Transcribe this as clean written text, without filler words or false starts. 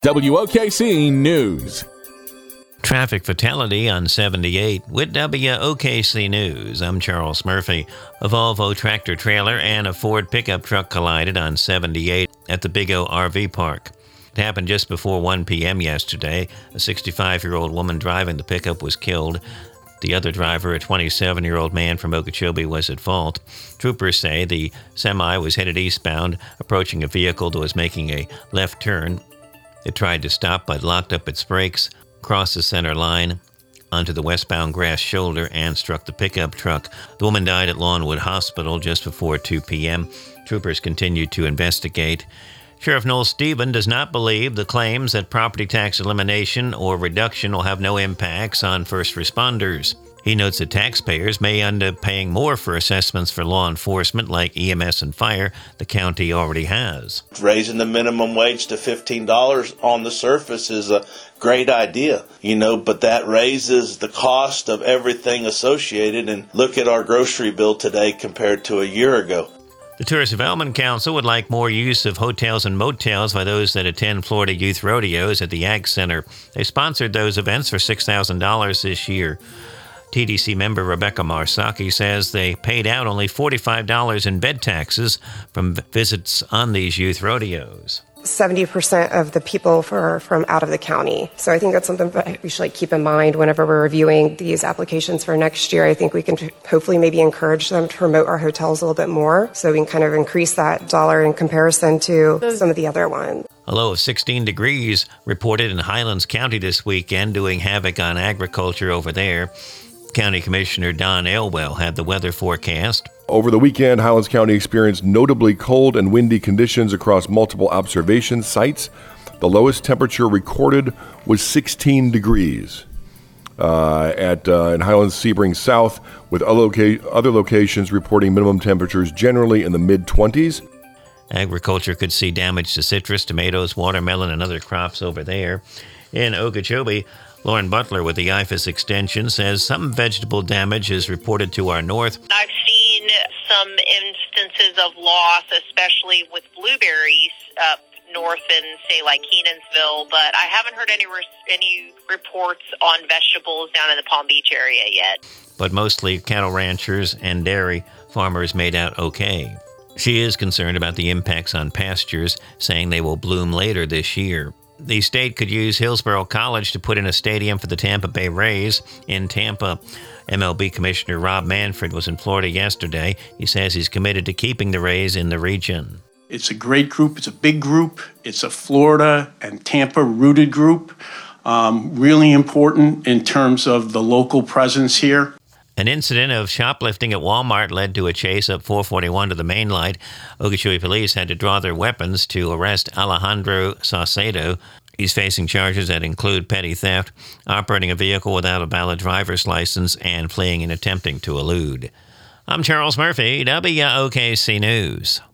WOKC News. Traffic fatality on 78 with WOKC News. I'm Charles Murphy. A Volvo tractor-trailer and a Ford pickup truck collided on 78 at the Big O RV Park. It happened just before 1 p.m. yesterday. A 65-year-old woman driving the pickup was killed. The other driver, a 27-year-old man from Okeechobee, was at fault. Troopers say the semi was headed eastbound, approaching a vehicle that was making a left turn. It tried to stop but locked up its brakes, crossed the center line onto the westbound grass shoulder, and struck the pickup truck. The woman died at Lawnwood Hospital just before 2 p.m. Troopers continued to investigate. Sheriff Noel Stephen does not believe the claims that property tax elimination or reduction will have no impacts on first responders. He notes that taxpayers may end up paying more for assessments for law enforcement like EMS and fire the county already has. Raising the minimum wage to $15 on the surface is a great idea, but that raises the cost of everything associated. And look at our grocery bill today compared to a year ago. The Tourist Development Council would like more use of hotels and motels by those that attend Florida Youth Rodeos at the Ag Center. They sponsored those events for $6,000 this year. TDC member Rebecca Marsaki says they paid out only $45 in bed taxes from visits on these youth rodeos. 70% of the people are from out of the county. So I think that's something that we should keep in mind whenever we're reviewing these applications for next year. I think we can hopefully maybe encourage them to promote our hotels a little bit more so we can kind of increase that dollar in comparison to some of the other ones. A low of 16 degrees reported in Highlands County this weekend, doing havoc on agriculture over there. County Commissioner Don Elwell had the weather forecast. Over the weekend, Highlands County experienced notably cold and windy conditions across multiple observation sites. The lowest temperature recorded was 16 degrees in Highlands Sebring South, with other locations reporting minimum temperatures generally in the mid-20s. Agriculture could see damage to citrus, tomatoes, watermelon, and other crops over there. In Okeechobee, Lauren Butler with the IFAS Extension says some vegetable damage is reported to our north. I've seen some instances of loss, especially with blueberries up north in, say, like Kenansville, but I haven't heard any reports on vegetables down in the Palm Beach area yet. But mostly cattle ranchers and dairy farmers made out okay. She is concerned about the impacts on pastures, saying they will bloom later this year. The state could use Hillsborough College to put in a stadium for the Tampa Bay Rays in Tampa. MLB Commissioner Rob Manfred was in Florida yesterday. He says he's committed to keeping the Rays in the region. It's a great group. It's a big group. It's a Florida and Tampa-rooted group. Really important in terms of the local presence here. An incident of shoplifting at Walmart led to a chase up 441 to the main light. Okeechobee police had to draw their weapons to arrest Alejandro Saucedo. He's facing charges that include petty theft, operating a vehicle without a valid driver's license, and fleeing and attempting to elude. I'm Charles Murphy, WOKC News.